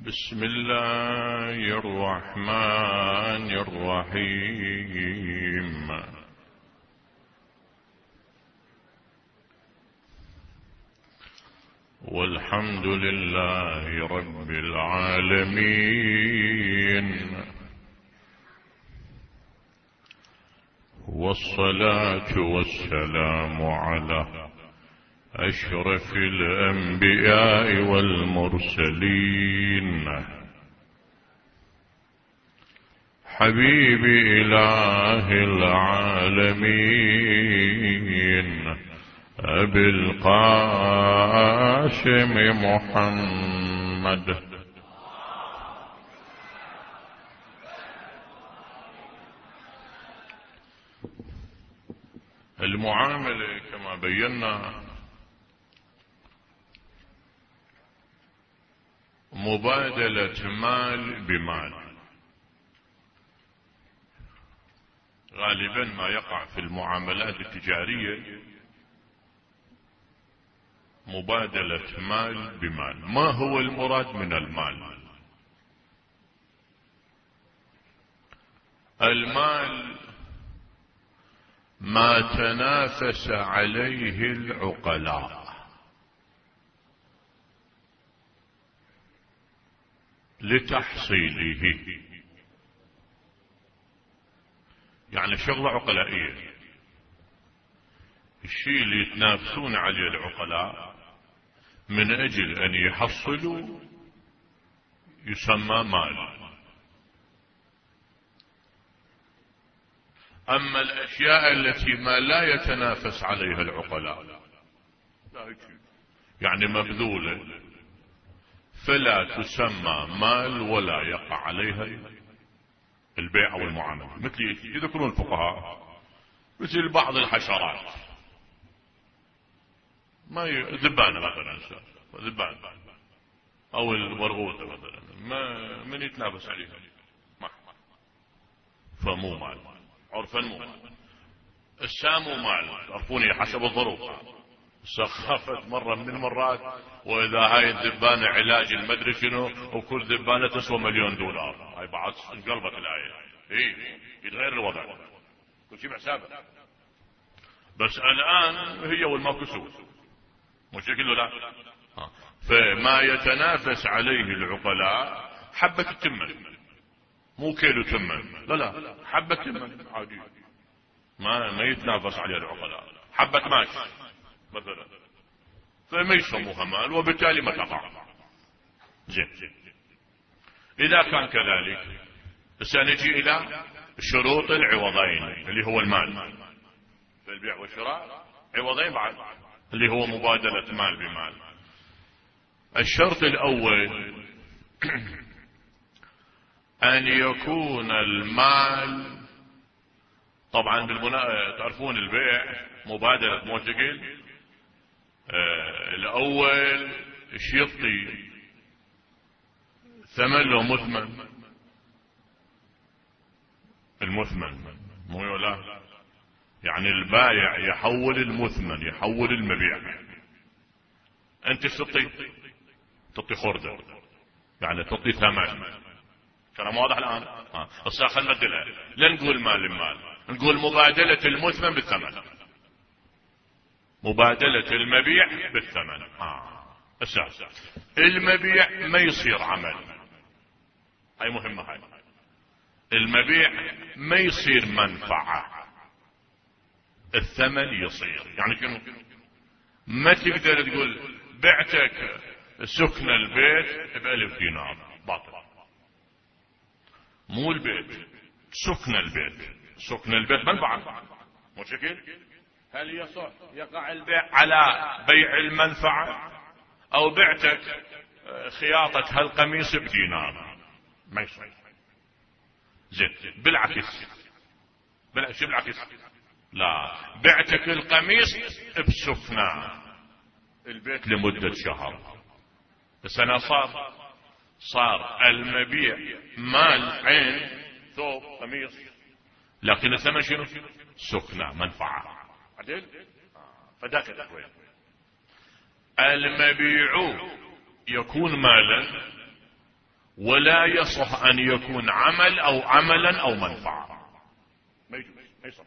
بسم الله الرحمن الرحيم. والحمد لله رب العالمين، والصلاة والسلام على أشرف الأنبياء والمرسلين، حبيب إله العالمين أبي القاسم محمد. المعاملة كما بينا مبادلة مال بمال. غالبا ما يقع في المعاملات التجارية مبادلة مال بمال. ما هو المراد من المال؟ المال ما تنافس عليه العقلاء لتحصيله، يعني شغلة عقلائية. الشيء اللي يتنافسون عليه العقلاء من أجل أن يحصلوا يسمى مال. أما الأشياء التي ما لا يتنافس عليها العقلاء يعني مبذولة فلا تسمى مال ولا يقع عليها البيع والمعاملة. مثل يذكرون الفقهاء مثل بعض الحشرات، ما ذبانة مثلا، ذبان او الورغوثة مثلا، ما من يتنافس عليها فمو مال، عرفا مو مال. السامو مال، تعرفوني حسب الظروف. سخافت مرة من المرات واذا هاي الذبانة علاج المدري شنو، وكل ذبانة تسوى $1,000,000. هاي بعد انقلبت الآية. يتغير الوضع، كل شيء بحسابه. بس الآن هي والماكو سوء، مش كله لا. فما يتنافس عليه العقلاء حبة التمن، مو كيلو تمن، لا حبة تمن عادي، ما يتنافس عليه العقلاء. حبة ماشي مثلا، فما يسموها مال وبالتالي ما تقع. زين، إذا كان كذلك سنجي إلى شروط العوضين اللي هو المال في البيع والشراء. عوضين بعد اللي هو مبادلة مال بمال. الشرط الأول أن يكون المال، طبعا تعرفون البيع مبادلة موثقين. الأول يعطي ثمن لو مثمن، المثمن مو ولا، يعني البايع يحول المثمن، يحول المبيع. انت تعطي خردة، يعني تعطي ثمن. كلام واضح الآن؟ بس خلنا نبدلها، لا نقول مال المال، نقول مبادلة المثمن بالثمن، مبادلة المبيع بالثمن. أساس المبيع ما يصير عمل، هاي مهمة. هاي المبيع ما يصير منفعة، الثمن يصير. يعني شنو؟ ما تقدر تقول بعتك سكن البيت ب$1,000، باطل. مو البيت، سكن البيت. سكن البيت منفعة، مو شكل. هل يقع البيع على بيع المنفعة؟ او بعتك خياطة هالقميص ب$1، ما يصير. زين، بالعكس لا، بعتك القميص بسكنة البيت لمدة شهر، بس انا صار المبيع مال عين، ثوب قميص، لكن الثمن شنو؟ سكنة، منفعة. عدل؟ فذاك الأخوة. المبيع يكون مالا ولا يصح أن يكون عمل أو عملا أو منفعة. ما يجوز، ما يصح.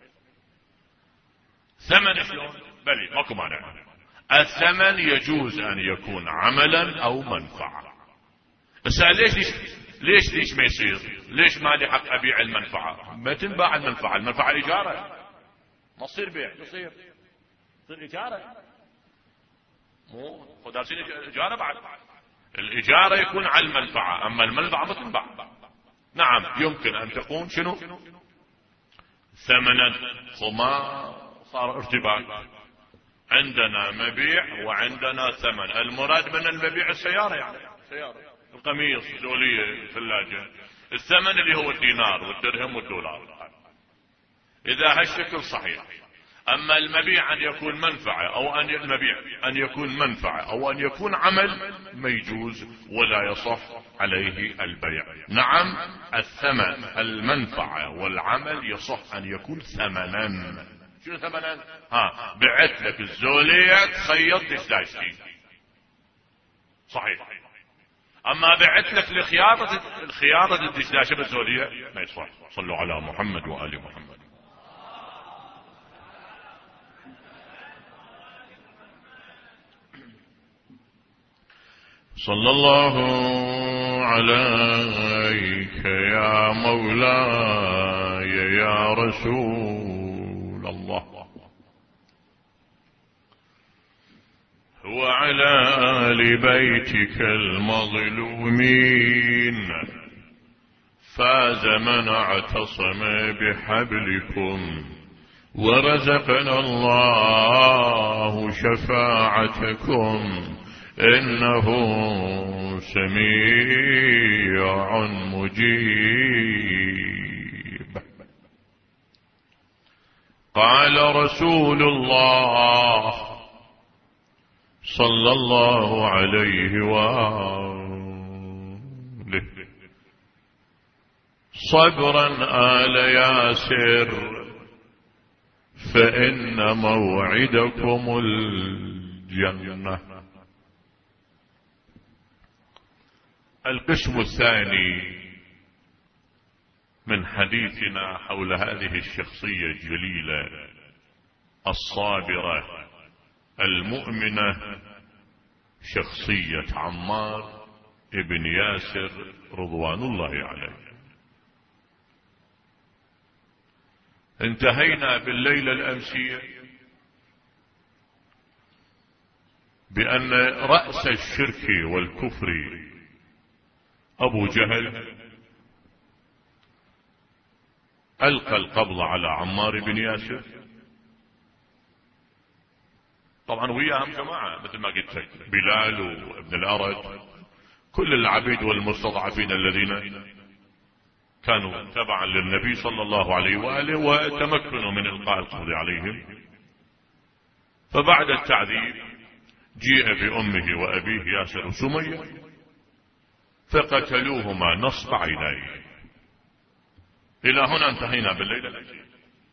ثمن شلون؟ بلي ماكو مانع. الثمن يجوز أن يكون عملا أو منفعة. بس ليش ما يصير؟ ليش ما لي حق أبيع المنفعة؟ ما تنباع المنفعة، المنفعة إجارة، ما تصير بيع، تصير إجارة، مو دارسين إجارة بعد. الإجارة يكون على المنفعة، أما المنفعة ما تنباع. نعم يمكن أن تكون شنو؟ ثمنا، وما صار ارتباك. عندنا مبيع وعندنا ثمن. المراد من المبيع السيارة، يعني سيارة، القميص، الزولية، الثلاجة. الثمن اللي هو الدينار والدرهم والدولار. إذا هالشكل صحيح. أما المبيع أن يكون منفعة أو المبيع أن يكون منفعة أو أن يكون عمل ما يجوز ولا يصح عليه البيع. نعم الثمن، المنفعة والعمل يصح أن يكون ثمنا. شنو ثمنا؟ بعت لك الزولية تخيط دشداشتي، صحيح. أما بعت لك الخياطة الدشداشة بالزولية ما يصح. صلوا على محمد وآل محمد. صلى الله عليك يا مولاي يا رسول الله، وعلى آل بيتك المظلومين. فاز من اعتصم بحبلكم، ورزقنا الله شفاعتكم، إنه سميع مجيب. قال رسول الله صلى الله عليه وآله: صبرا آل ياسر فإن موعدكم الجنة. القسم الثاني من حديثنا حول هذه الشخصية الجليلة الصابرة المؤمنة، شخصية عمار ابن ياسر رضوان الله عليه. انتهينا بالليلة الأمسية بأن رأس الشرك والكفر أبو جهل ألقى القبض على عمار بن ياسر. طبعا وياهم جماعة مثل ما قلت لك، بلال وابن الأرد، كل العبيد والمستضعفين الذين كانوا تبعا للنبي صلى الله عليه وآله وتمكنوا من إلقاء القبض عليهم. فبعد التعذيب جيء بأمه وأبيه ياسر وسمية فقتلوهما نصب عينيه. إلى هنا انتهينا بالليلة الأخيرة.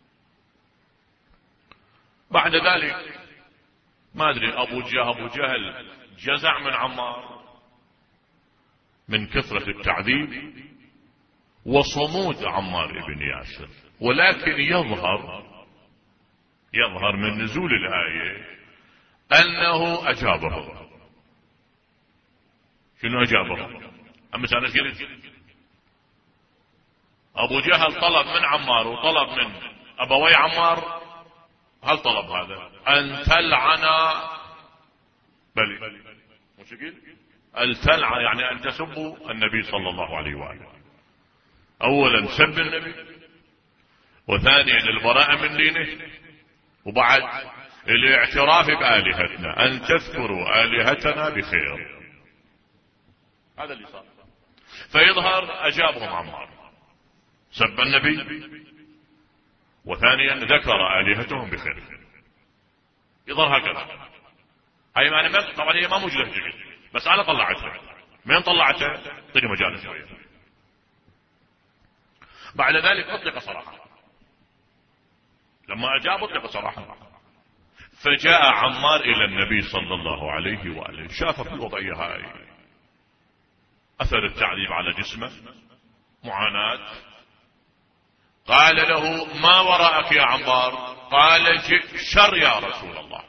بعد ذلك ما أدري أبو جهل جزع من عمار من كثرة التعذيب وصمود عمار بن ياسر، ولكن يظهر من نزول الآية أنه أجابه. شنو أجابه؟ أمس أنا قلت أبو جهل طلب من عمار وطلب من أبوي عمار. هل طلب هذا أن تلعن؟ بلي مش قيل أن تلعن يعني أن تسبوا النبي صلى الله عليه وآله. أولا سب النبي، وثانيا البراءة من دينه، وبعد الاعتراف بآلهتنا، أن تذكروا آلهتنا بخير. هذا اللي صار. فيظهر أجابهم عمار، سب النبي، وثانيا ذكر آلهتهم بخير. يظهر هكذا. هاي معنى طبعا هي ما موجودة في الجيل، بس أنا طلعتها. من طلعتها؟ طيني مجال شوية. بعد ذلك أطلق صراحة، لما أجاب أطلق صراحة. فجاء عمار إلى النبي صلى الله عليه وآله، شاف في الوضعية هاي، أثر التعذيب على جسمه، معاناة. قال له: ما وراءك يا عمار؟ قال: جئت شر يا رسول الله.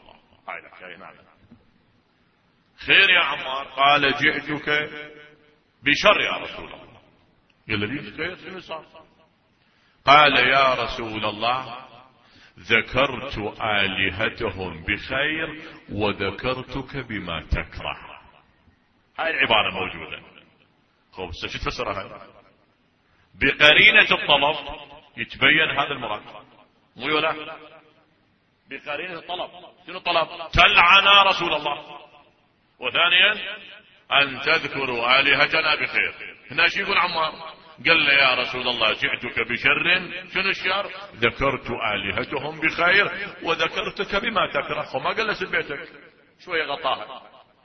خير يا عمار؟ قال: جئتك بشر يا رسول الله. قال لي: خير، شنو صار؟ قال: يا رسول الله، ذكرت آلهتهم بخير وذكرتك بما تكره. هاي العبارة موجودة. خب شو تفسرها؟ بقرينة الطلب يتبين هذا المراد، مو ولا؟ بقرينة الطلب. شنو الطلب؟ تلعن رسول الله، وثانيا أن تذكروا آلهتنا بخير. هنا شو يقول عمار؟ قال له: يا رسول الله، جئتك بشر. شنو الشر؟ ذكرت آلهتهم بخير وذكرتك بما تكره. وما قال له سب بيتك، شوية غطاها.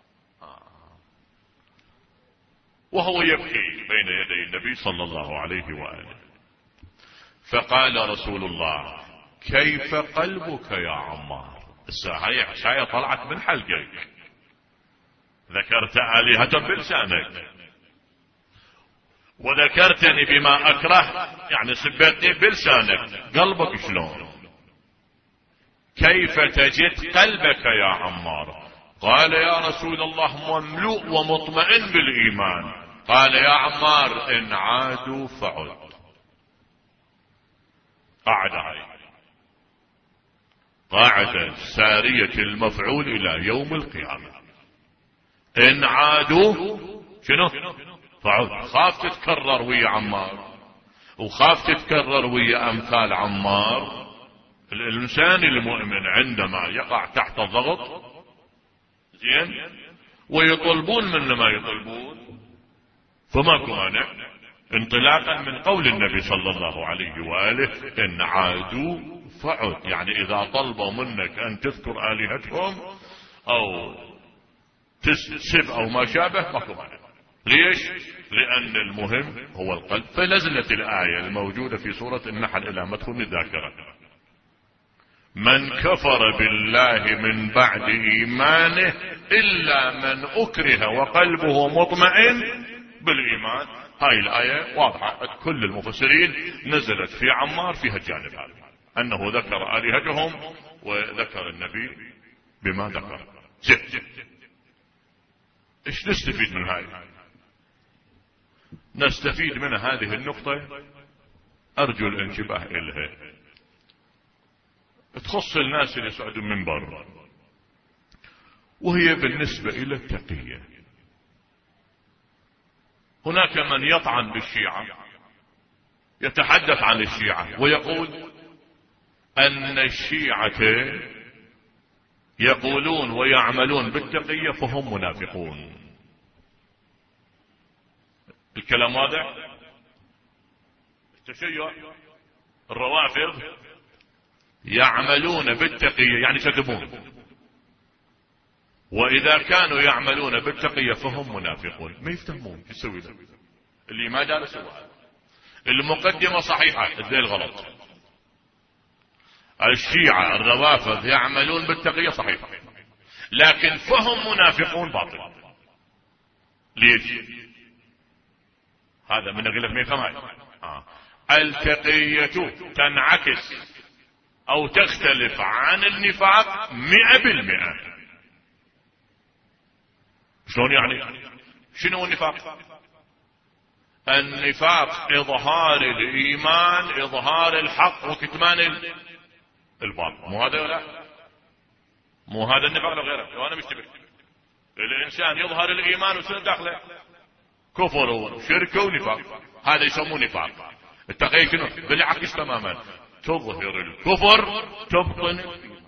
وهو يبكي بين يدي النبي صلى الله عليه وآله. فقال رسول الله: كيف قلبك يا عمار؟ الساعة شاية طلعت من حلقك، ذكرت آلهة بلسانك وذكرتني بما أكره، يعني سبتني بلسانك، قلبك شلون؟ كيف تجد قلبك يا عمار؟ قال: يا رسول الله، مملوء ومطمئن بالإيمان. قال: يا عمار، إن عادوا فعد. قاعدة سارية المفعول إلى يوم القيامة. إن عادوا شنو؟ فعد. خاف تتكرر ويا عمار، وخاف تتكرر ويا أمثال عمار. الإنسان المؤمن عندما يقع تحت الضغط زين ويطلبون منه ما يطلبون، فماكو مانع انطلاقا من قول النبي صلى الله عليه وآله: إن عادوا فعد. يعني إذا طلبوا منك أن تذكر آلهتهم أو تسب أو ما شابه، ماكو مانع. ليش؟ لأن المهم هو القلب. فنزلت الآية الموجودة في سورة النحل إلى مدخل الذاكرة: من كفر بالله من بعد إيمانه إلا من أكره وقلبه مطمئن بالإيمان. هاي الآية واضحة، كل المفسرين نزلت في عمار فيها الجانب هذا، أنه ذكر آلهتهم وذكر النبي بما ذكر. إيش نستفيد من هاي؟ نستفيد من هذه النقطة، أرجو الانتباه إليها، تخص الناس اللي يصعدوا من برا، وهي بالنسبة إلى التقية. هناك من يطعن بالشيعة، يتحدث عن الشيعة ويقول أن الشيعة يقولون ويعملون بالتقية فهم منافقون. الكلام واضح؟ التشيع، الروافض يعملون بالتقية يعني يكذبون، وإذا كانوا يعملون بالتقية فهم منافقون. ما يفتهمون شو يسوي له اللي ما دارس هذا. المقدمة صحيحة، الدليل غلط. الشيعة الروافض يعملون بالتقية صحيحة، لكن فهم منافقون باطل. ليش؟ هذا من أقول لك ما يفهم. التقية تنعكس أو تختلف عن النفاق 100%. شلون يعني؟ شنو النفاق؟ النفاق إظهار الإيمان، إظهار الحق وكتمان الباطل. مو هذا ولا مو هذا النفاق ولا غيره؟ وانا مشتبه. الإنسان يظهر الإيمان ويصير داخله كفر وشرك ونفاق، هذا يسمونه نفاق. التقية شنو؟ بالعكس تماما، تظهر الكفر تبطن الإيمان،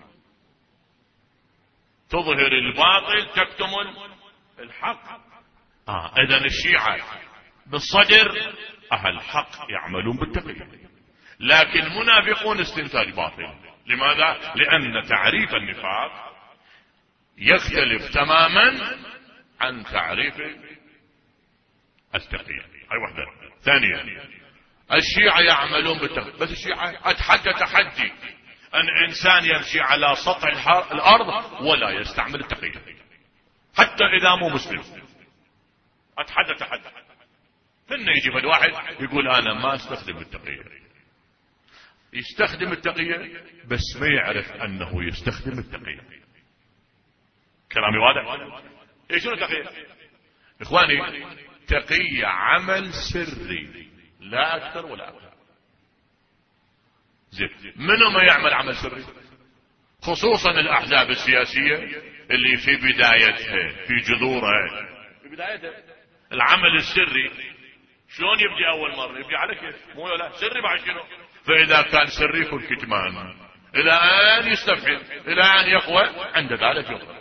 تظهر الباطل تكتمل الحق. إذن الشيعة بالصدر أهل حق يعملون بالتقية، لكن منافقون استنتاج باطل. لماذا؟ لأن تعريف النفاق يختلف تماما عن تعريف التقية. هاي واحدة. ثانيا، الشيعة يعملون بالتقية، بس الشيعة أتحدى تحدي أن إنسان يمشي على سطح الأرض ولا يستعمل التقية حتى إذا مو مسلم. أتحدى تحدي من يجي من واحد يقول انا ما استخدم التقية، يستخدم التقية بس ما يعرف انه يستخدم التقية. كلامي واضح؟ ايش شنو التقية؟ اخواني تقية عمل سري لا اكثر ولا اقل. زين، منو ما يعمل عمل سري؟ خصوصا الاحزاب السياسية اللي في بدايتها، في جذورها، في بدايتها العمل السري شلون يبدي اول مرة؟ يبدي على كيف، مو لا سري بعد شنو؟ فاذا كان سري يكون كتمان الى ان يستفحل، الى ان يقوى، عند ذلك يقوى.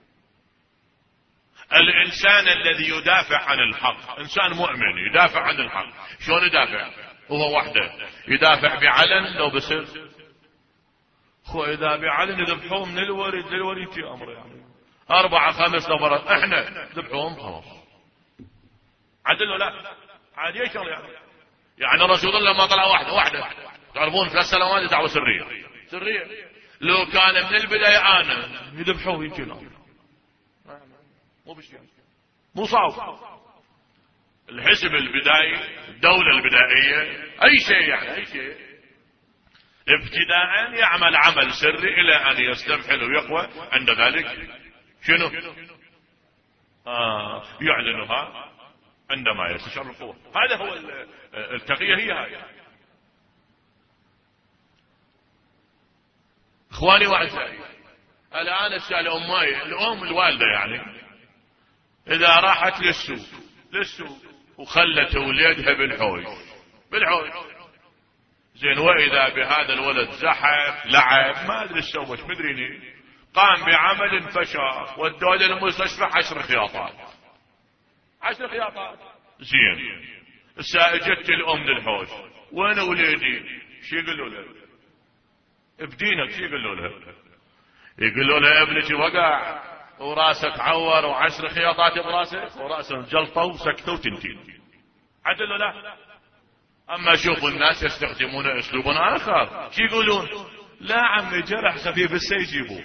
الانسان الذي يدافع عن الحق انسان مؤمن يدافع عن الحق، شلون يدافع؟ هو وحده يدافع بعلن لو بسر؟ خو اذا بعلن يذبحوه من الوريد للوريد في امره، يعني 4 5 نفرات احنا ذبحوهم خلاص. عدل ولا عادي ايش يعني رسول الله ما طلع واحده تعرفون 3 سنوات دعوه سريه لو كان من البدايه انا يذبحوه يجي الامر مو بشيء، مو صعب. الحزب البدائي، الدولة البدائية، اي شيء يعني اي شيء ابتداء يعمل عمل سري الى ان يستفحل ويقوى، عند ذلك شنو؟ يعلنها عندما يستشعر القوة. هذا هو التقية، هي هاي. اخواني واعزائي، الان اسال امي الام الوالدة يعني اذا راحت للسوق وخلت ولادها بالحوش زين، واذا بهذا الولد زحف لعب ما ادري سوى ايش مدريني، قام بعمل فشاخ ودوه للمستشفى 10 خياطات زين. اجت الام للحوش، وين ولادي؟ شو يقولوا له؟ بدينك شو يقولوا له؟ يقولوا له ابنك وقع وراسك عور و10 خياطات براسك وراسه جلطه وسكته وتنتين. عدل لا؟ اما شوفوا الناس يستخدمون اسلوبا اخر، شو يقولون؟ لا عمي جرح خفيف بس يجيبوه.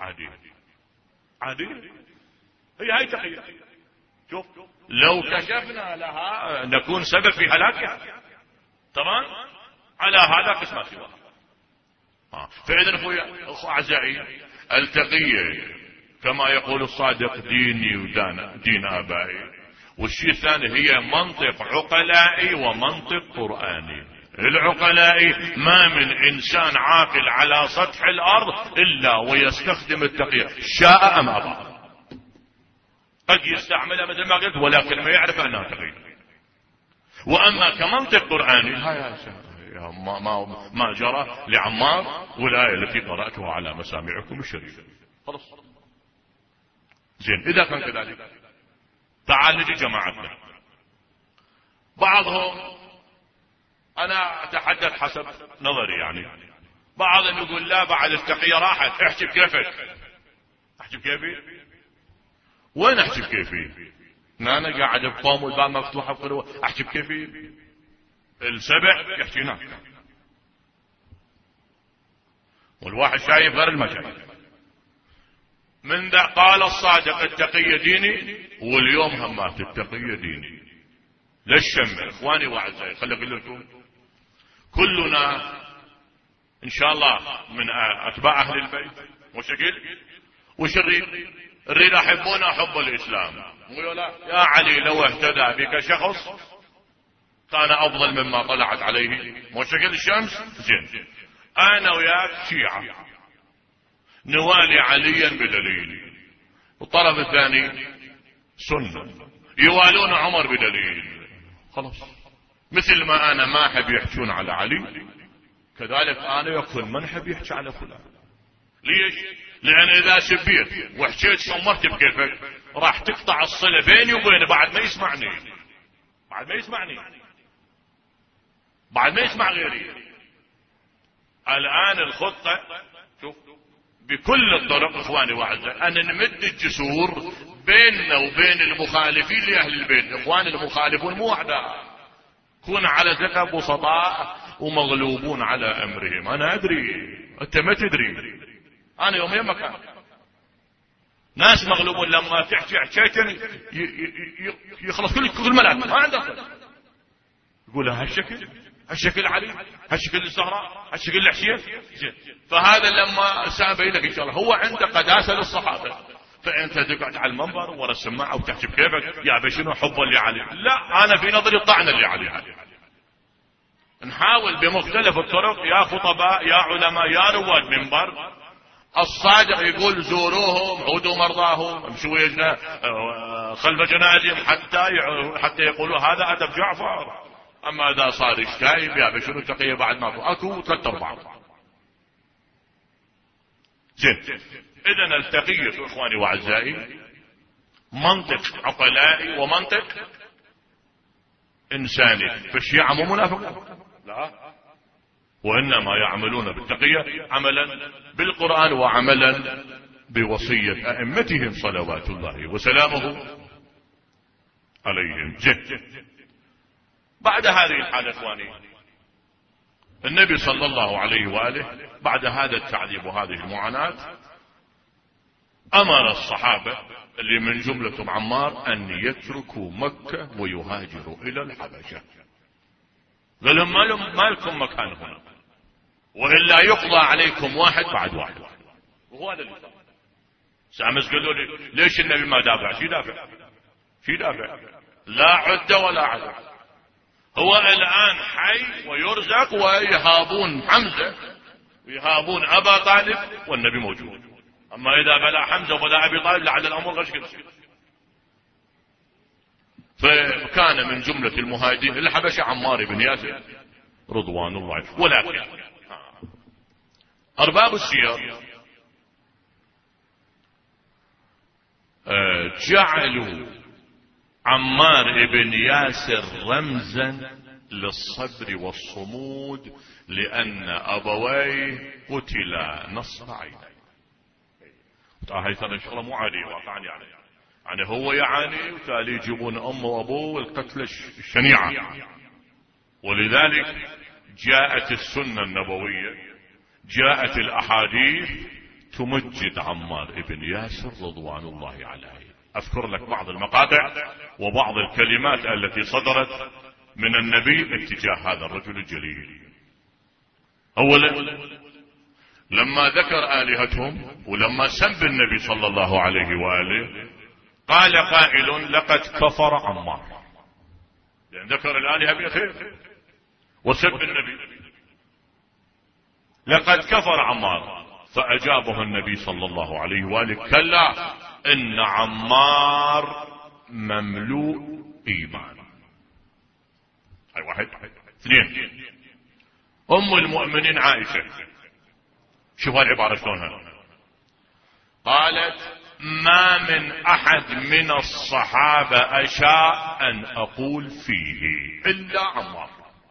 عادي هي هاي تقية. شوف لو كشفنا لها نكون سبب في هلاكها. تمام؟ على هذا قسمة سوا. فاذا اخوة اعزائي، التقية كما يقول الصادق ديني ودين آبائي. والشيء الثاني هي منطق عقلائي ومنطق قرآني. العقلائي ما من إنسان عاقل على سطح الأرض إلا ويستخدم التقية شاء أم أبى. قد يستعملها مثل ما قلت ولكن ما يعرف أنها تقية. وأما كمنطق قرآني ما جرى لعمار والآية التي قرأتها على مسامعكم الشريفة. خلاص زين. إذا كان كذلك تعال نجي جماعتنا. بعضهم، أنا أتحدث حسب نظري يعني، بعضهم يقول لا بعد التقية راحت، احكي بكيفك. احكي بكيفي؟ وين احكي بكيفي؟ أنا قاعد بقوم والباب مفتوحة بقوله احكي بكيفي؟ السبع يحكي نعم، والواحد شايف غير المجال. من ذا قال الصادق التقية ديني، واليوم همات التقية ديني. للشمع اخواني واعزائي، خلي اقول لكم كلنا ان شاء الله من اتباع اهل البيت. وش الريد احبونا حب الاسلام. يا علي لو اهتدى بك شخص كان افضل مما طلعت عليه وشكل الشمس. زين، انا وياك شيعة نوالي عليا بدليل، والطرف الثاني سنة يوالون عمر بدليل. خلاص، مثل ما انا ما احب يحجون على علي كذلك انا يكون من احب يحكي على فلان. ليش؟ لان اذا سبيت وحكيت صمرت بكيفك راح تقطع الصلة بيني وبينه بعد ما يسمع غيري. الان الخطة شوف بكل الطرق اخواني واعزائي ان نمد الجسور بيننا وبين المخالفين لاهل البيت. اخواني المخالفون مو اعداء، كون على ثقة بسطاء ومغلوبون على امرهم. انا ادري انت ما تدري، انا يوم مكان ناس مغلوبون لما تحكي حكايتين يخلص كل ملك ما عنده. يقول هالشكل علي، هالشكل الزهراء، هالشكل الحسين. فهذا لما سأبين لك إن شاء الله هو عنده قداسة للصحابة. فأنت تقعد على المنبر ورا السماعة وتحكي بكيفك يا شنو حبا لعلي. لا، أنا في نظري طعنا لعلي. نحاول بمختلف الطرق يا خطباء يا علماء يا رواد منبر. الصادق يقول زوروهم، عودوا مرضاهم، امشوا خلف جنازهم حتى يقولوا هذا أدب جعفر. أما إذا صار يشتايب يا شنو تقية بعد ما أكو 3/4. زين، إذن التقية إخواني وأعزائي منطق عقلائي ومنطق إنساني. فالشيعة مو منافقون، لا، وإنما يعملون بالتقية عملا بالقرآن وعملا بوصية أئمتهم صلوات الله وسلامه عليهم. بعد هذه الحالة إخواني النبي صلى الله عليه وآله بعد هذا التعذيب وهذه المعاناة أمر الصحابة اللي من جملتهم عمار أن يتركوا مكة ويهاجروا إلى الحبشة. قال لهم ما لكم مكان هنا، وإلا يقضى عليكم واحد بعد واحد. وهو هذا اللي صار. سامس قالوا لي ليش النبي ما دافع؟ شي دافع؟ لا عدة ولا عدد. هو الآن حي ويرزق، ويهابون حمزة ويهابون أبا طالب والنبي موجود. أما إذا بلا حمزة وبلا أبي طالب لعل الأمر غش كده. فكان من جملة المهاجرين الحبشة عمار بن ياسر رضوان الله عليه. ولكن أرباب السير جعلوا عمار بن ياسر رمزا للصبر والصمود، لأن أبويه قتلا نصب عينيه. هاي ترى إن شاء الله مو عادي واقعا، يعني هو يعاني وتالي يجيبون أمه وأبوه والقتلة الشنيعة. ولذلك جاءت السنة النبوية، جاءت الأحاديث تمجد عمار بن ياسر رضوان الله عليه. أذكر لك بعض المقاطع وبعض الكلمات التي صدرت من النبي اتجاه هذا الرجل الجليل. أولا لما ذكر آلهتهم ولما سب النبي صلى الله عليه وآله قال قائل لقد كفر عمار، يعني ذكر الآلهة بخير وسب النبي، لقد كفر عمار. فأجابه النبي صلى الله عليه وآله كلا إن عمار مملوء إيمان. هاي واحد. اثنين، أم المؤمنين عائشة شوف العبارة شلونها، قالت ما من أحد من الصحابة أشاء أن أقول فيه إلا عمار.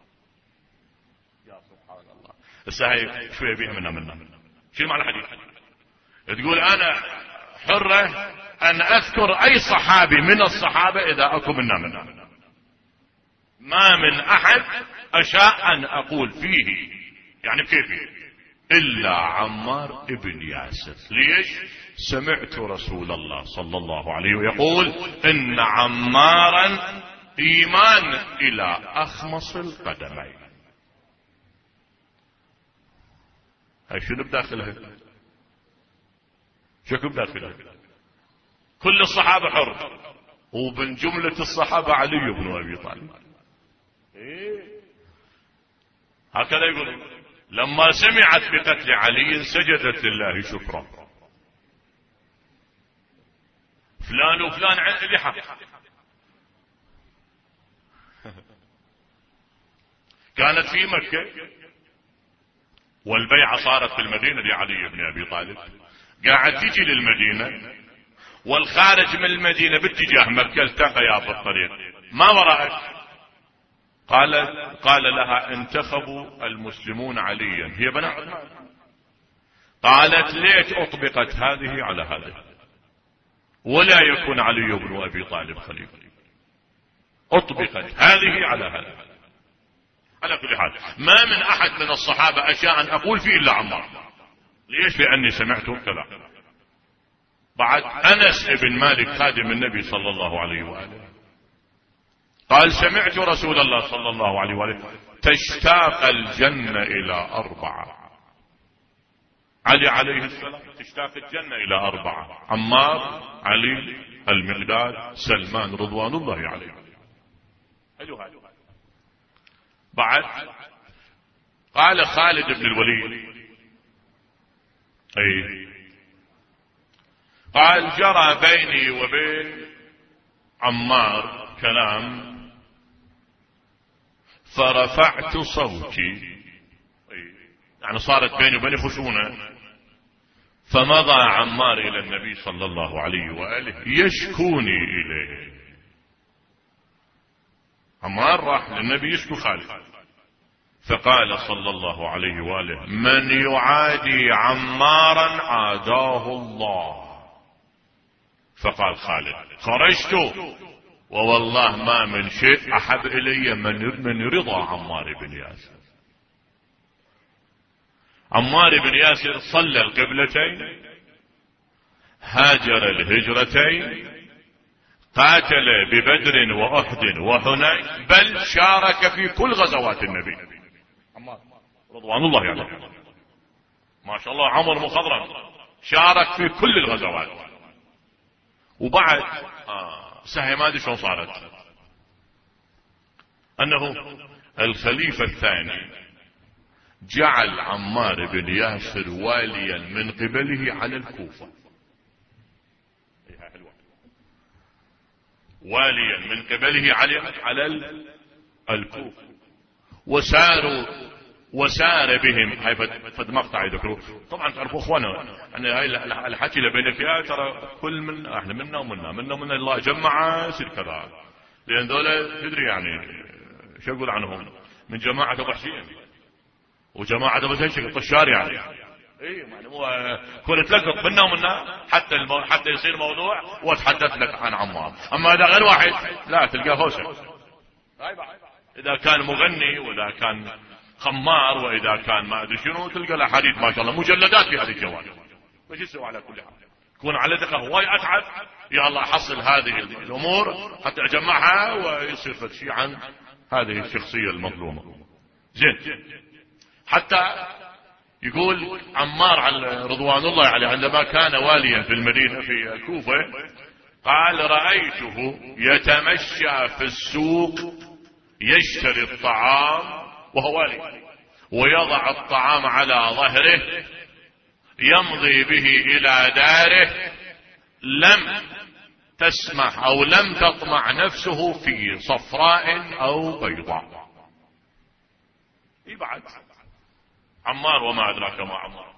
يا سبحان الله. هاي شوية بيها منا شو معنى الحديث؟ تقول أنا حرة أن أذكر أي صحابي من الصحابة إذا أكو منا. ما من أحد أشاء أن أقول فيه، يعني بكيفي، إلا عمار ابن ياسر. ليش؟ سمعت رسول الله صلى الله عليه وسلم يقول إن عمارا إيمان إلى أخمص القدمين. هاي شنو بداخلها؟ شكو بداخلها؟ كل الصحابة حر، ومن جملة الصحابة علي بن أبي طالب. هكذا يقول لما سمعت بقتل علي سجدت لله شكرا. فلان وفلان اللي حق. كانت في مكة والبيعة صارت في المدينة لعلي بن أبي طالب، قاعد تجي للمدينة والخارج من المدينة باتجاه مكة التقيا في الطريق، ما وراءك؟ قال لها انتخبوا المسلمون عليا، هي بنات. قالت ليش أطبقت هذه على هذه ولا يكون علي بن أبي طالب خليفة؟ أطبقت هذه على هذه. على كل حال ما من أحد من الصحابة أشاء أن أقول فيه إلا عمار. ليش؟ لأني سمعته كذا. بعد أنس بن مالك خادم النبي صلى الله عليه وآله قال سمعت رسول الله صلى الله عليه وآله تشتاق الجنة إلى 4. علي عليه السلام تشتاق الجنة إلى 4، عمار، علي، المقداد، سلمان رضوان الله عليه. حلو هذا. بعد قال خالد بن الوليد قال جرى بيني وبين عمار كلام فرفعت صوتي، يعني صارت بيني وبينه خشونة، فمضى عمار إلى النبي صلى الله عليه وآله يشكوني إليه. عمار راح للنبي يشكو خالد، فقال صلى الله عليه وآله من يعادي عمارا عاداه الله. فقال خالد خرجت ووالله ما من شيء أحب إلي من رضا عمار بن ياسر. عمار بن ياسر صلى القبلتين، هاجر الهجرتين، قاتل ببدر وأحد وحنين، بل شارك في كل غزوات النبي عمار رضوان الله عليه. ما شاء الله عمر مخضرم، شارك في كل الغزوات. وبعد سهي ما ادري شلون صارت، انه الخليفة الثاني جعل عمار بن ياسر واليا من قبله على الكوفة، واليا من قبله على الكوفة، وسار بهم. هاي فد مقطع يذكروا. طبعا تعرفوا اخوانا ان هاي الحكي اللي بين فيها ترى كل من احنا منا ومنا الله جمع يصير كذا، لان ذولا تدري يعني شو اقول عنهم، من جماعة ابو حسين وجماعة ابو زيد طشار يعني. يعني مو كل تلقط منا ومنا حتى يصير موضوع واتحدث لك عن عمار. اما اذا غير واحد لا تلقاه هوسه، اذا كان مغني واذا كان خمار واذا كان ما ادري شنو، تلقى الاحاديث ما شاء الله مجلدات في هذه الجوانب. وش يسوي على كل حال يكون على دقه هواي اتعب، يا الله احصل هذه الامور حتى اجمعها ويصير فد شيء عن هذه الشخصيه المظلومه. زين، حتى يقول عمار رضوان الله عليه عندما كان واليا في المدينه في الكوفه قال رأيته يتمشى في السوق يشتري الطعام وهو والي، ويضع الطعام على ظهره يمضي به إلى داره، لم تسمح أو لم تطمع نفسه في صفراء أو بيضاء. بعد عمار وما أدراك ما عمار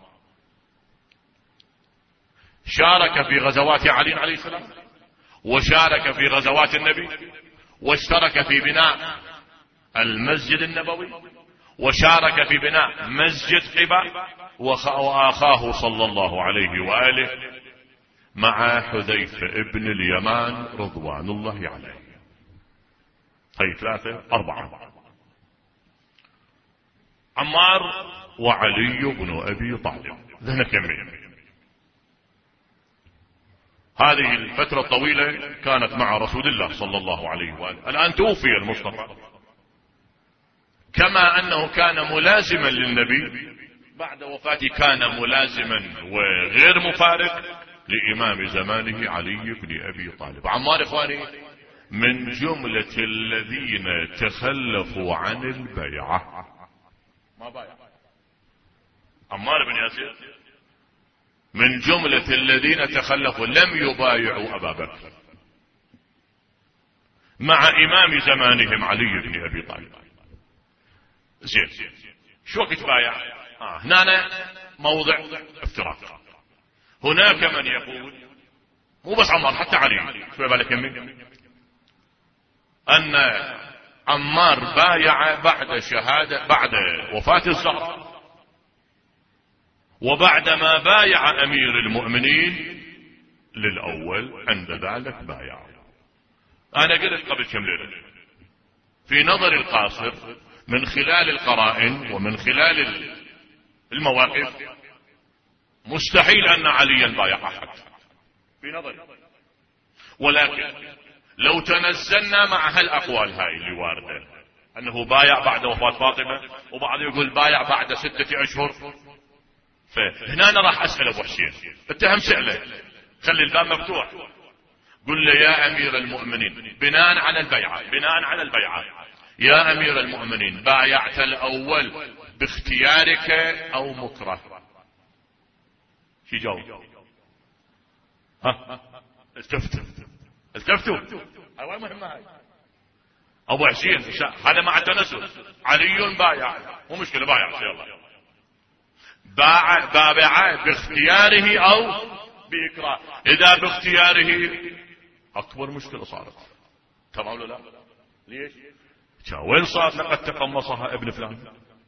شارك في غزوات علي عليه السلام، وشارك في غزوات النبي، واشترك في بناء المسجد النبوي، وشارك في بناء مسجد قباء، وأخاه صلى الله عليه وآله مع حذيفة ابن اليمان رضوان الله عليه. هي 3 4 عمار وعلي بن أبي طالب. ذهنا كمين هذه الفترة الطويلة كانت مع رسول الله صلى الله عليه وآله. الآن توفي المصطفى، كما أنه كان ملازما للنبي بعد وفاته كان ملازما وغير مفارق لإمام زمانه علي بن أبي طالب. عمار إخواني من جملة الذين تخلفوا عن البيعة. ما بايع عمار بن ياسر من جملة الذين تخلفوا، لم يبايعوا أبا بكر مع إمام زمانهم علي بن أبي طالب. زين، شو وقت بايع؟ هنا موضع افتراق. هناك من يقول مو بس عمار، حتى علي، شو بالك يمين، أن عمار بايع بعد شهادة بعد وفاة الزهراء، وبعدما بايع أمير المؤمنين للأول عند ذلك بايع. أنا قلت قبل كم ليلة في نظر القاصر من خلال القرائن ومن خلال المواقف مستحيل أن عليا بايع أحد في نظري، ولكن لو تنزلنا مع هالأقوال هاي اللي واردة أنه بايع بعد وفاة فاطمة، وبعض يقول بايع بعد 6 أشهر، فهنا أنا راح أسأل أبو حسين، اتهم سأله، خلي الباب مفتوح، قل له يا أمير المؤمنين بناء على البيعة يا أمير المؤمنين، بايعت الأول باختيارك أو مكره؟ شي جاوب؟ ها التفتوا هاي مهمة هاي. أبو حسين هذا مع التنزل، علي بايع، مو مشكلة بايع إن شاء الله، بايع باختياره أو بإكراه. إذا باختياره أكبر مشكلة صارت، تمام ولا لا؟ ليش؟ وين صار لقد تقمصها ابن فلان؟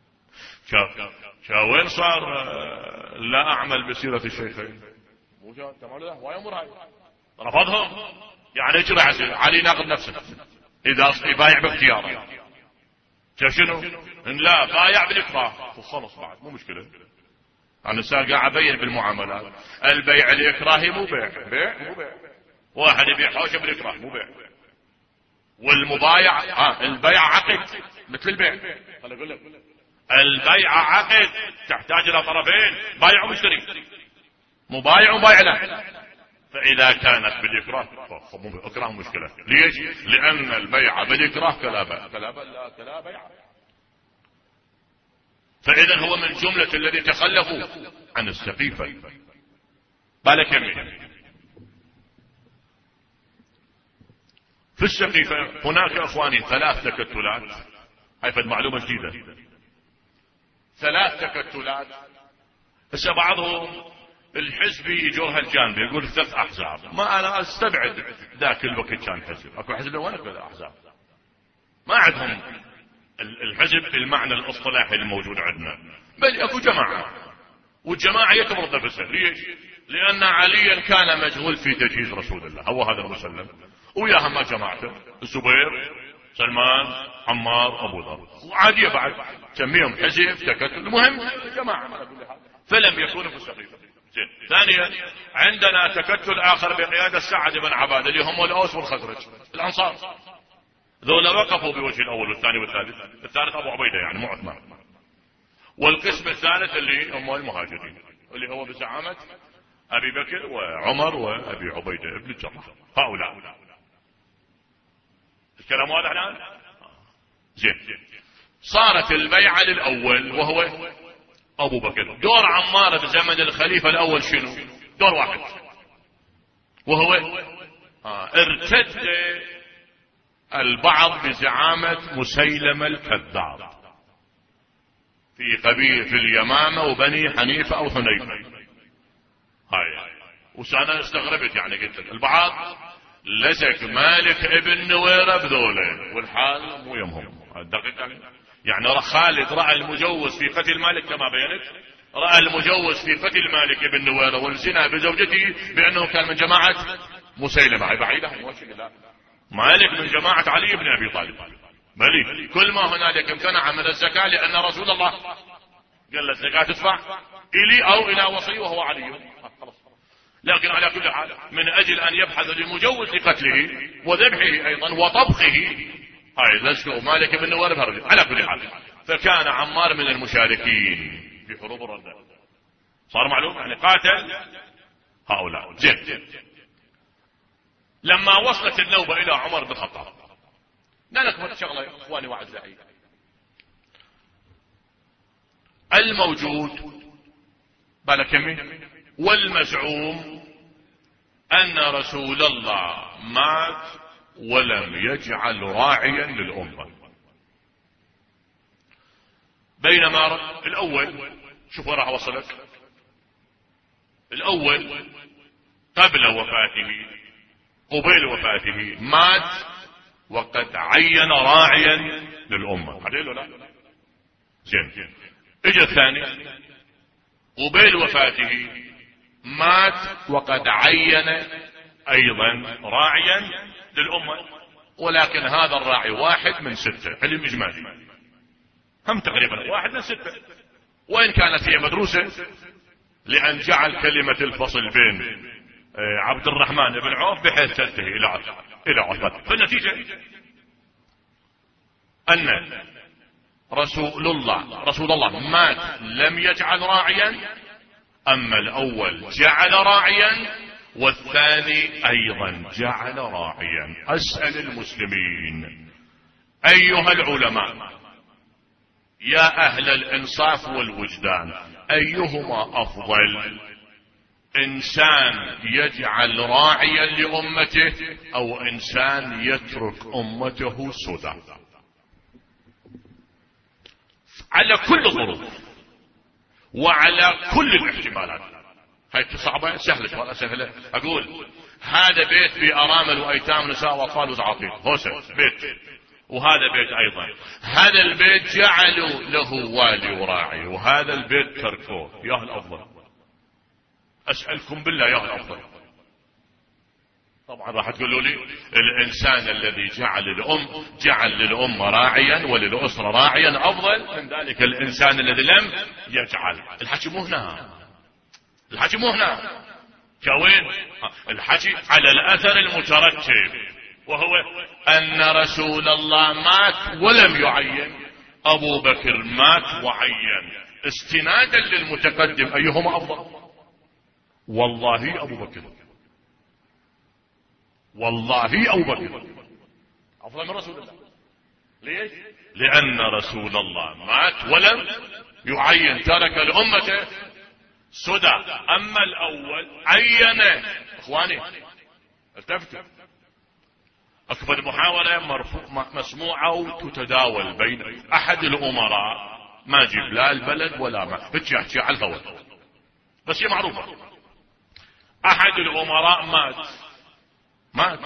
وين صار لا أعمل بسيرة الشيخين؟ مو تمام ولا لا؟ وين أمر هاي؟ رفضهم، يعني ايش راح يصير؟ علي ناقض نفسه إذا بايع باختياره. شنو؟ إن لا بايع بالإكراه وخلص بعد مو مشكلة. أنا قاعد أبين بالمعاملات البيع الإكراهي مو بيع، مو بيع. واحد يبيع حوشة بالإكراه مو بيع، والمبايع البيع عقد مثل البيع. خليني أقول لك البيع عقد تحتاج إلى طرفين، بايع ومشتري، مبايع وبايع له. فإذا كانت بالإكراه إكراه مشكلة. ليش؟ لأن البيع بالإكراه كلا بيع. فإذا هو من جملة الذي تخلفوا عن السقيفة. بالك يمين في السقيفة هناك أخواني 3 تكتلات. هاي فد معلومة جديدة، 3 تكتلات. هسه بعضهم الحزبي يجوها الجانبي يقول 3 أحزاب. ما أنا أستبعد ذاك الوقت كان حزب، أكو حزب وين كذا أحزاب، ما عندهم الحزب بالمعنى الاصطلاحي الموجود عندنا، بل أكو جماعة، والجماعة يتمرد نفسها. ليش؟ لأن عليا كان مجهول في تجهيز رسول الله، هو هذا المسلم، وياهم ما جماعته الزبير، سلمان، عمار، أبو ذر، وعادية بعد تسميهم حزب تكتل، المهم جماعة، فلم يكونوا في السقيفة. ثانيا عندنا تكتل آخر بقيادة سعد بن عبادة اللي هم الأوس والخزرج الأنصار، ذولا وقفوا بوجه الأول والثاني والثالث، الثالث أبو عبيدة يعني مو عثمان. والقسم الثالث اللي هم المهاجرين اللي هو بزعامة أبي بكر وعمر وأبي عبيدة ابن الجراح. هؤلاء الكلام واضح الآن؟ زين. صارت البيعة للأول وهو أبو بكر. دور عمار بزمن الخليفة الأول شنو؟ دور واحد، وهو ارتد البعض بزعامة مسيلمة الكذاب في قبيل في اليمامة وبني حنيفة أو حنيفة. هاي وسأنا استغربت، يعني قلت البعض لزق مالك ابن نويرة بذوله والحال مو يمهم. الدقيقة يعني خالد رأى المجوز في قتل مالك كما بينت، رأى المجوز في قتل مالك ابن نويرة والزنا بزوجته بأنه كان من جماعة مسيلمة. هاي بعيدة، مالك من جماعة علي بن أبي طالب، بلي كل ما هنالك امتنع من الزكاة لأن رسول الله قال له الزكاة تدفع إلي أو إلى وصي وهو علي. لكن على كل حال من أجل أن يبحث لمجوز لقتله وذبحه أيضا وطبخه، هاي لشكو مالك بن نويرة على كل حال. فكان عمار من المشاركين في حروب الردة، صار معلوم يعني قاتل هؤلاء. زين. لما وصلت النوبة إلى عمر بن الخطاب، نلكم شغلة يا إخواني وأعزائي، الموجود بالكمي والمزعوم أن رسول الله مات ولم يجعل راعيا للأمة. بينما الأول شوف وين راح أوصلك، الأول قبل وفاته قبيل وفاته مات وقد عين راعيا للأمة. عدل ولا زين. اجى الثاني قبيل وفاته مات وقد عين ايضا راعيا للأمة، ولكن هذا الراعي واحد من 6 علم اجمالي، هم تقريبا واحد من 6، وإن كانت هي مدروسة لأن جعل كلمة الفصل بين عبد الرحمن بن عوف بحيث تنتهي إلى عثمان. فالنتيجة أن رسول الله مات لم يجعل راعيا، أما الأول جعل راعيا والثاني أيضا جعل راعيا. أسأل المسلمين أيها العلماء يا أهل الإنصاف والوجدان، أيهما أفضل، إنسان يجعل راعيا لأمته أو إنسان يترك أمته سدى؟ على كل الظروف وعلى كل الاحتمالات. هاي صعبة سهلة ولا سهلة؟ أقول هذا بيت في أرامل وأيتام نساء وأطفال وزعاطيل، هوسة بيت، وهذا بيت أيضا. هذا البيت جعلوا له والي وراعي، وهذا البيت تركوه، يا الأفضل؟ أسألكم بالله يا الأفضل؟ طبعا راح تقولوا لي الإنسان الذي جعل للأمة راعيا وللأسرة راعيا أفضل من ذلك الإنسان الذي لم يجعل. الحكي مو هنا، كوين الحكي على الأثر المترتب، وهو أن رسول الله مات ولم يعين، أبو بكر مات وعين. استنادا للمتقدم أيهما أفضل؟ والله أبو بكر أفضل من رسول الله. ليش؟ لأن رسول الله مات ولم يعين، ترك لأمته سدى. أما الأول عين. إخواني التفتوا، أكبر محاولة مسموعة وتتداول بين أحد الأمراء، ما جيب لا البلد ولا ما بتحكي على الهواء، بس هي معروفة. أحد الأمراء مات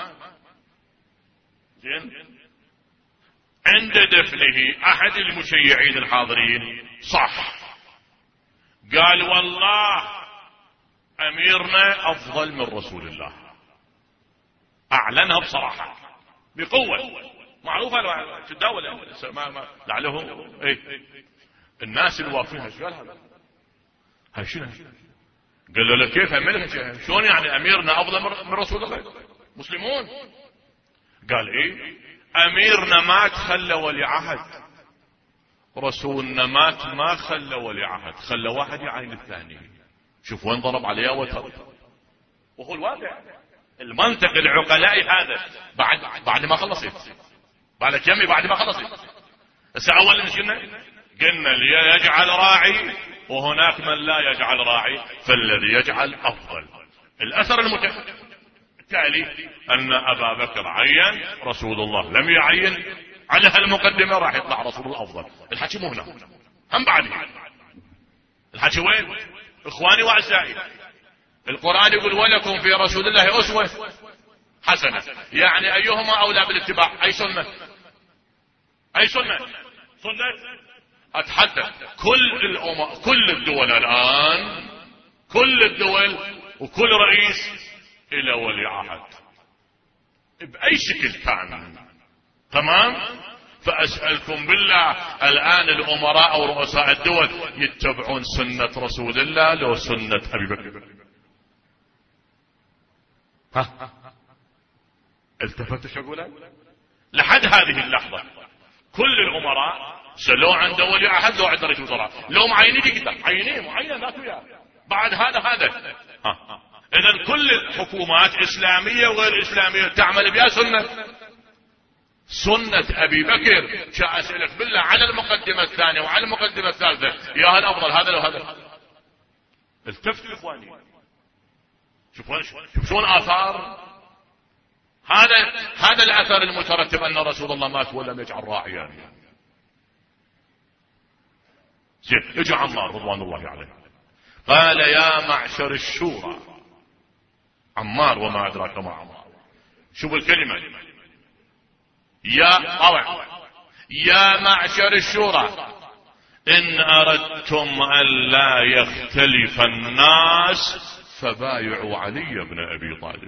زين، عند دفنه أحد المشيعين الحاضرين صح قال والله أميرنا أفضل من رسول الله، أعلنها بصراحة بقوة معروفة تتداول لعلهم الناس الواقفين. قال هذا شنو؟ قال له كيف أميرنا شلون يعني أميرنا أفضل من رسول الله؟ مسلمون. قال أميرنا مات خلى ولي عهد، رسولنا مات ما خلى ولي عهد، خلى واحد يعين الثاني. شوف وين ضرب عليه وتر، وهو الواقع المنطق العقلائي هذا. بعد ما خلصت بعد كمي بعد ما خلصت هسه أولا قلنا اللي يجعل راعي وهناك من لا يجعل راعي، فالذي يجعل أفضل. الأثر التالي أن أبا بكر عين، رسول الله لم يعين، على هالمقدمة راح يطلع رسول الأفضل. الحكي مو هنا، هم بعد الحكي وين؟ إخواني وأعزائي، القرآن يقول ولكم في رسول الله أسوة حسنة، يعني أيهما أولى بالاتباع؟ أي سنة؟ أتحدث كل الدول الآن، كل الدول وكل رئيس إلى ولي عهد بأي شكل كان، تمام؟ فأسألكم بالله الآن الأمراء أو رؤساء الدول يتبعون سنة رسول الله لو سنة أبي بكر؟ التفتش أقوله لحد هذه اللحظة كل الأمراء لو عند ولي عهد لو عند رئيس وزراء لو معينين يقدر عينيه معين لا وياه بعد هذا إذن كل الحكومات إسلامية وغير إسلامية تعمل بها سنة أبي بكر. أسألك بالله على المقدمة الثانية وعلى المقدمة الثالثة يا هل أفضل هذا لو هذا؟ التفتوا إخواني، شوف شلون آثار هذا الأثر المترتب أن رسول الله مات ولم يجعل راعيا. زين اجى عمار رضوان الله عليه قال يا معشر الشورى، عمار وما أدراك ما عمار، شوف الكلمة يا معشر الشورى إن أردتم أن لا يختلف الناس فبايعوا علي بن أبي طالب.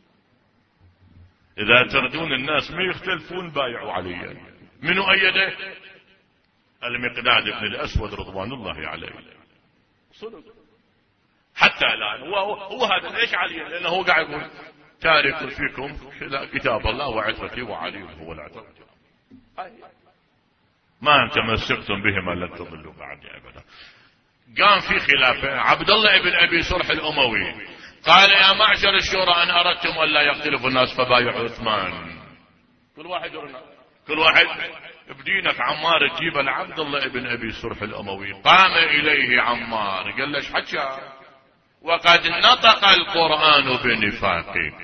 إذا تردون الناس ما يختلفون بايعوا علي. منو أيده؟ المقداد بن الأسود رضوان الله عليه. صدق حتى الآن هو هذا. ليش علي؟ لأنه هو قاعد يقول تارك فيكم كتاب الله وعترتي وعلي هو العترة. ما أن تمسكتم بهما لن تضلوا بعد أبدا. قام في خلافة عبد الله بن أبي سرح الأموي قال يا معشر الشورى إن أردتم أن لا يختلف الناس فبايعوا عثمان. كل واحد بدينك. عمار تجيب عبد الله بن أبي سرح الأموي. قام إليه عمار قال له ايش حكى؟ وقد نطق القرآن بنفاقك.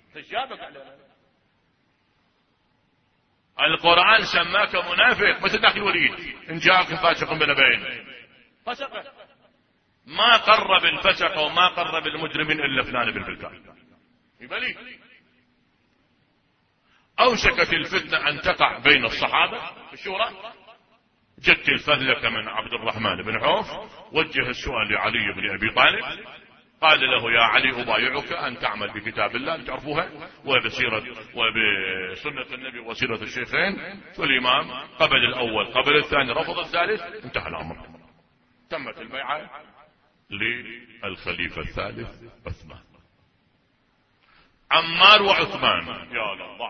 القرآن سماك منافق مثل ذاك الوليد إن جاءكم فاسق بنبأ. ما قرب الفسق وما قرب المجرمين إلا فلان بن فلان. يبالي أوشكت الفتنة أن تقع بين الصحابة في الشورى. جت الفهلكة من عبد الرحمن بن عوف وجه السؤال لعلي بن أبي طالب قال له يا علي أبايعك أن تعمل بكتاب الله تعرفوها وبسنة النبي وسيرة الشيخين. فالإمام قبل الأول قبل الثاني رفض الثالث انتهى الأمر. تمت البيعة للخليفة الثالث عثمان. عمار وعثمان يا الله.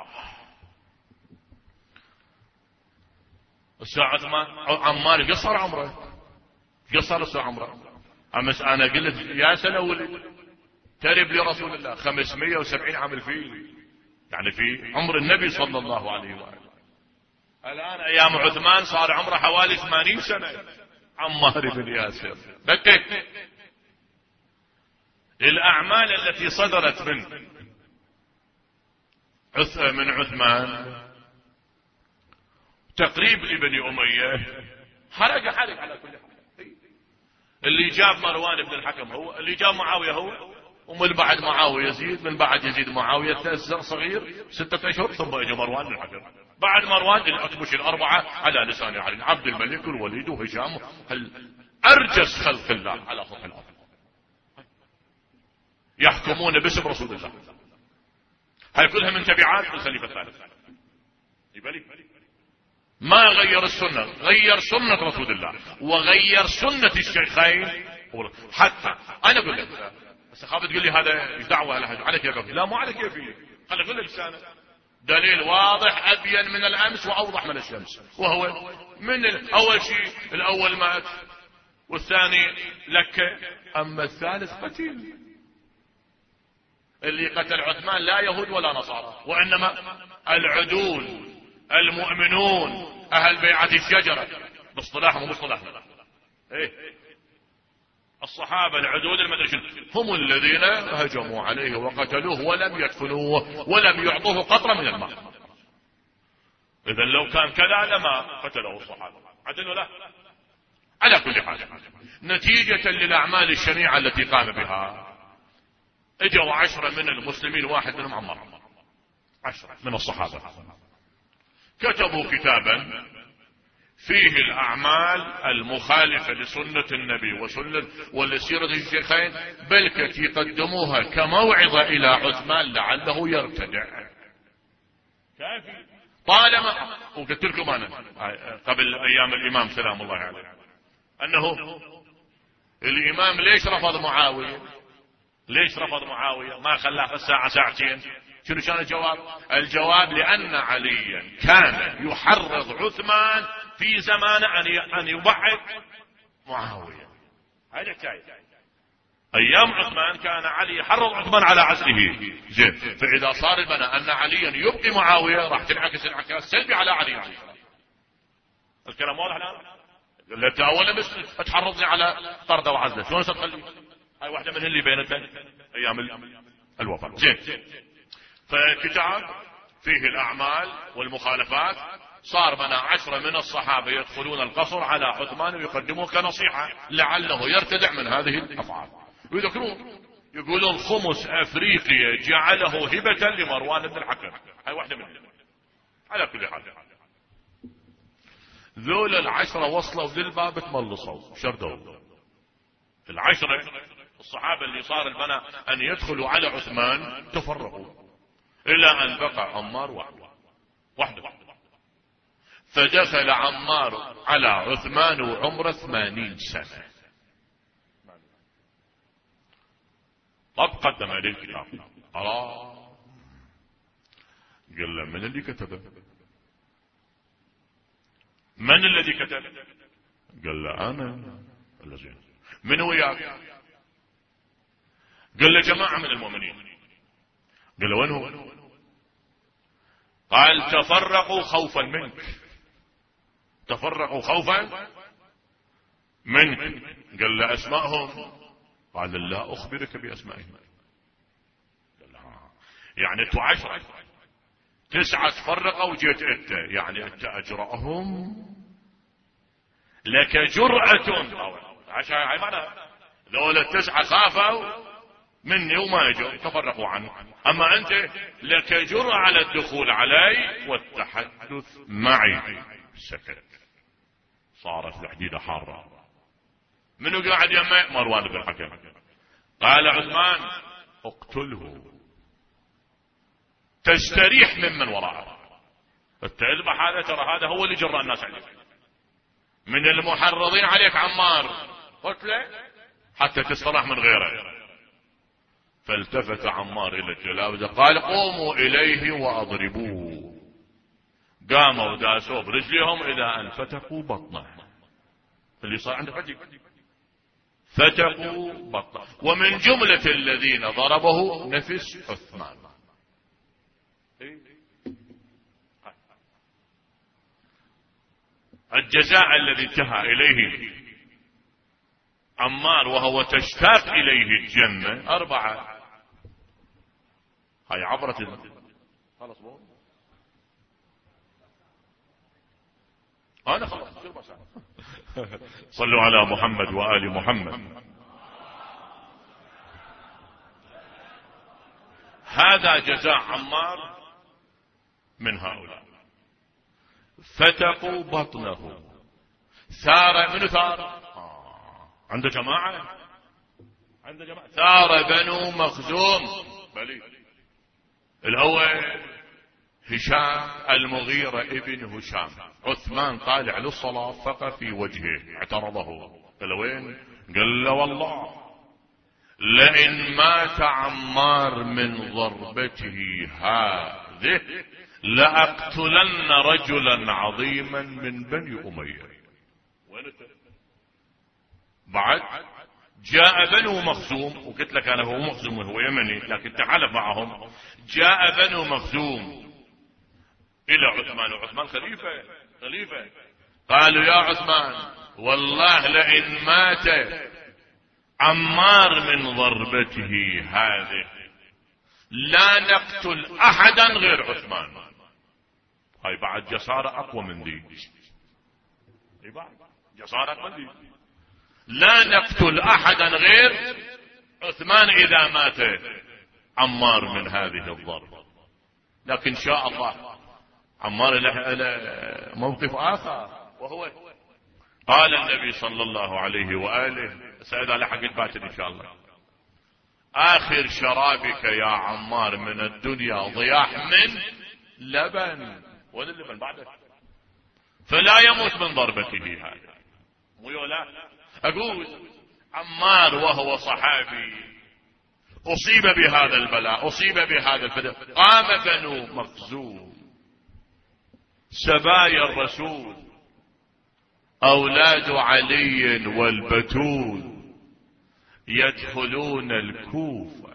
الساعة عثمان عمار قصر عمره قصر عمره. أمس أنا قلت يا سنة ولد ترب لرسول الله 570 عام الفيل يعني في عمر النبي صلى الله عليه وآله. الآن أيام عثمان صار عمره حوالي 80 سنة. عمار بن ياسر بكك. الأعمال التي صدرت من عثمان تقريب لبني أمية حرق على كل حال. اللي جاب مروان بن الحكم هو اللي جاب معاوية هو. ومن بعد معاوية يزيد من بعد يزيد معاوية صغير 6 أشهر ثم اجى مروان بن الحكم. بعد مروان الأكبش الأربعة على لسان علي عبد الملك الوليد وهشام أرجس خلق الله على سطح الأرض يحكمون باسم رسول الله. هاي كلها من تبعات الخليفة الثالث. يبالي ما غير السنة غير سنة رسول الله وغير سنة الشيخين. حتى أنا أقول لك بس خافت تقول لي هذا دعوة على كيفك. لا مو على كيفي. خلي أقول لك سنة دليل واضح أبين من الأمس وأوضح من الشمس. وهو من أول شيء الأول مات والثاني لك أما الثالث قتيل. اللي قتل عثمان لا يهود ولا نصارى وإنما العدول المؤمنون أهل بيعة الشجرة باصطلاحهم ومصطلحهم. الصحابة العدول المدرسين هم الذين هجموا عليه وقتلوه ولم يدفنوه ولم يعطوه قطرة من الماء. إذا لو كان كذا لما قتله الصحابة. عدل ولا على كل حال نتيجة للأعمال الشنيعة التي قام بها اجوا 10 من المسلمين واحد منهم عمار 10 من الصحابة كتبوا كتابا فيه الأعمال المخالفة لسنة النبي وسنة ولسيرة الشيخين بل يقدموها كموعظة إلى عثمان لعله يرتدع. طالما وقلت لكم أنا قبل أيام الإمام سلام الله عليه أنه الإمام ليش رفض معاوية ما خلاه في الساعة ساعتين. شنو كان الجواب لأن عليا كان يحرض عثمان في زمان أن يبعد معاوية. هذا كاي أيام عثمان كان علي يحرض عثمان على عزله زين. فإذا صار البناء أن عليا يبقي معاوية راح تنعكس انعكاس سلبي على علي. الكلام واضح الآن. لا تأولا بس تحرضني على طرده وعزله شلون ستخلي. هاي واحدة من اللي بينتين أيام الوفاة زين. فكتاب فيه الأعمال والمخالفات صار بنا 10 من الصحابة يدخلون القصر على عثمان ويقدموه كنصيحة لعله يرتدع من هذه الأفعال. ويذكرون يقولون خمس أفريقيا جعله هبة لمروان بن الحكم. هاي واحدة منهم. على كل حال ذول 10 وصلوا للباب تملصوا شردوا. 10 الصحابة اللي صار البنا أن يدخلوا على عثمان تفرقوا إلى أن بقى عمار وحده. فدخل عمار على عثمان وعمره 80 سنة. طب قدم إليه الكتاب. خلاص. قال له من اللي كتبه؟ من الذي كتب؟ قال له أنا. قال له زين، من وياك؟ قال له جماعة من المؤمنين. قال له وين هو؟ قال تفرقوا خوفا منك. تفرقوا خوفا منك. قال له أسمائهم؟ قال لا أخبرك بأسمائهم. قال له يعني انتوا 10، 9 تفرقوا وجيت انت، يعني انت أجرأهم، لك جرأة. عشان معنى ذولا 9 خافوا مني وما اجوا تفرقوا عنه، اما انت لك جرأة على الدخول علي والتحدث معي. سكت. صارت الحديدة حارة. منو قاعد يمه؟ مروان بن الحكم. قال عثمان اقتله تستريح ممن وراءه. التذبح هذا، ترى هذا هو اللي جرى الناس عليك. من المحرضين عليك عمار، قتله حتى تستراح من غيره. فالتفت عمار الى الجلاوزة قال قوموا اليه واضربوه. قاموا وداسوا برجلهم الى ان فتقوا بطنه. اللي صار عنده عجيب، فتقوا بطنه. ومن جملة الذين ضربه نفس عثمان. الجزاء الذي انتهى اليه عمار وهو تشتاق اليه الجنة 4. هاي عبرة. خلص بو انا خلص. صلوا على محمد وآل محمد. هذا جزاء عمار من هؤلاء. فتقوا بطنه. ثار. من ثار؟ عنده جماعة. عنده جماعة. ثار بنو مخزوم. بلي الأول هشام المغيرة ابن هشام. عثمان طالع للصلاة فقط في وجهه اعترضه. قال وين؟ قال له والله لئن مات عمار من ضربته هذه لأقتلن رجلا عظيما من بني أمية. بعد جاء بنو مخزوم، وقلت لك أنا هو مخزوم وهو يمني لكن تحالف معهم. جاء بنو مخزوم إلى عثمان، وعثمان خليفة. قالوا يا عثمان والله لئن مات عمار من ضربته هذه لا نقتل أحدا غير عثمان. هاي بعد جسارة أقوى من دي. جسارة أقوى من دي. لا نقتل أحدا غير عثمان إذا مات عمار من هذه الضربة. لكن شاء الله عمار له موقف آخر، وهو قال النبي صلى الله عليه وآله سأل على حق الباطل إن شاء الله: آخر شرابك يا عمار من الدنيا ضياح من لبن. وين اللبن بعده؟ فلا يموت من ضربته هذا. ولا أقول عمار وهو صحابي أصيب بهذا البلاء، أصيب بهذا الفداء. قام بنو مخزوم سبايا الرسول أولاد علي والبتول يدخلون الكوفة.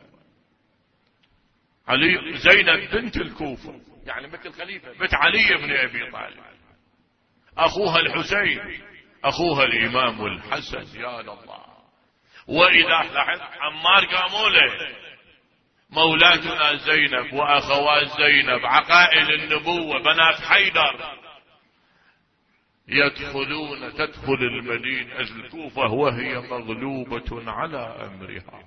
علي زينب بنت الكوفة يعني مثل خليفة بنت علي بن أبي طالب، أخوها الحسين، أخوها الإمام الحسن. يا الله. وإذا لاحظ عمار قاموا له مولاتنا زينب وأخوات زينب عقائل النبوة بنات حيدر تدخل المدينة الكوفة وهي مغلوبة على أمرها،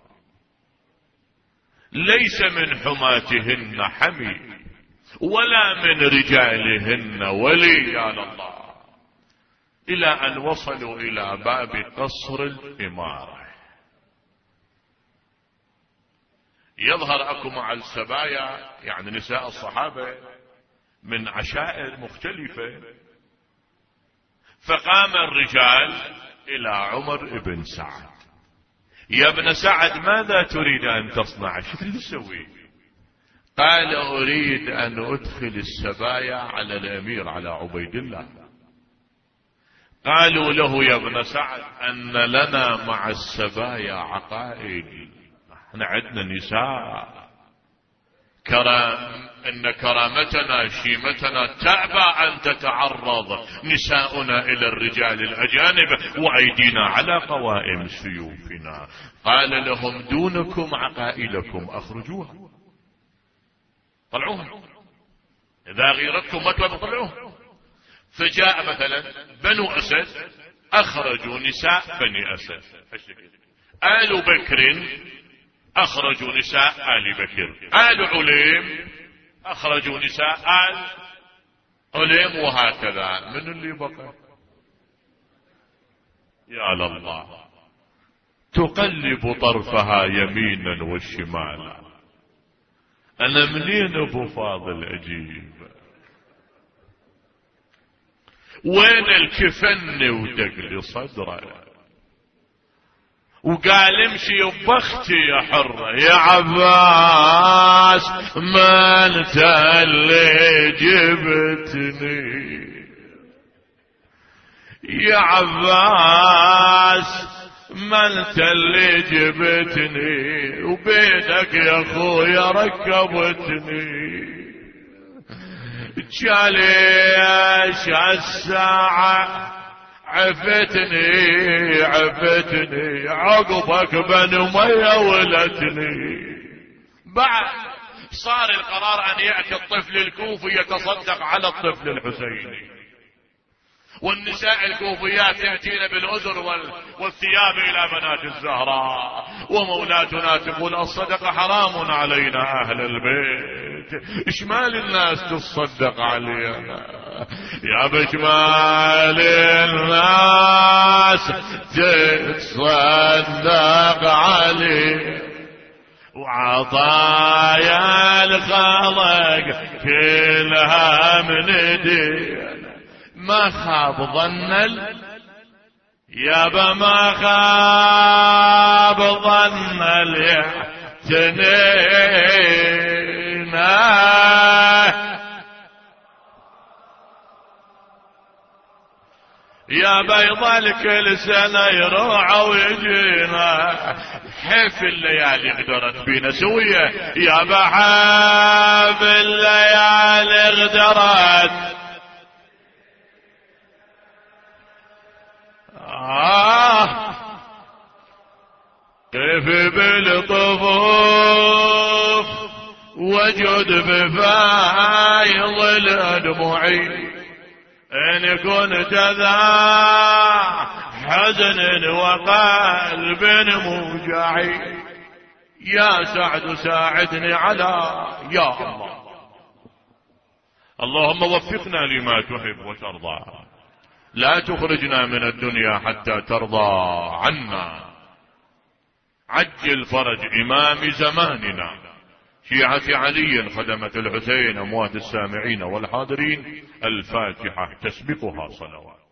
ليس من حماتهن حمي ولا من رجالهن ولي. يا الله. إلى أن وصلوا إلى باب قصر الإمارة. يظهر أكو مع السبايا يعني نساء الصحابة من عشائر مختلفة. فقام الرجال إلى عمر بن سعد يا ابن سعد ماذا تريد أن تصنع؟ شو تريد تسوي؟ قال أريد أن أدخل السبايا على الأمير، على عبيد الله. قالوا له يا ابن سعد أن لنا مع السبايا عقائد، احنا عندنا نساء، إن كرامتنا شيمتنا تأبى أن تتعرض نساؤنا إلى الرجال الأجانب وأيدينا على قوائم سيوفنا. قال لهم دونكم عقائلكم أخرجوها، طلعوها، إذا غيرتكم مطلب طلعوها. فجاء مثلا بنو أسد أخرجوا نساء بني أسد، آل بكر أخرجوا نساء آل بكر، آل عليم أخرجوا نساء آل عليم، وهكذا. من اللي بقى؟ يا لله، تقلب طرفها يمينا وشمالا. أنا منين أبو فاضل أجيب؟ وين الكفن ودقل صدره؟ وقال امشي وبختي يا حرة يا عباس، ما انت اللي جبتني يا عباس، ما انت اللي جبتني، وبيدك يا اخويا ركبتني. جاليش الساعة عفتني عقبك بن أمية ولتني. بعد صار القرار أن يأتي الطفل الكوفي يتصدق على الطفل الحسيني، والنساء الكوفيات يأتين بالأزر والثياب إلى بنات الزهراء، ومولاتنا تقول الصدقة حرام علينا أهل البيت، إشمال الناس تصدق علينا يا بشمال الناس تتصدق علي، وعطايا الخلق كلها من دين. ما خاب ظن يابا، ما خاب ظن اليعتنين، يا بيض كل سنة يروع ويجينا، حيف الليالي قدرت بينا سوية يا بحاب الليالي قدرت. كيف بالطفوف وجد بفايض الأدمعي، إن كنت ذا حزن وقلب موجعي، يا سعد ساعدني على يا الله. اللهم وفقنا لما تحب وترضى، لا تخرجنا من الدنيا حتى ترضى عنا. عجل فرج إمام زماننا، شيعة علي خدمة الحسين، أموات السامعين والحاضرين، الفاتحة تسبقها صلوات.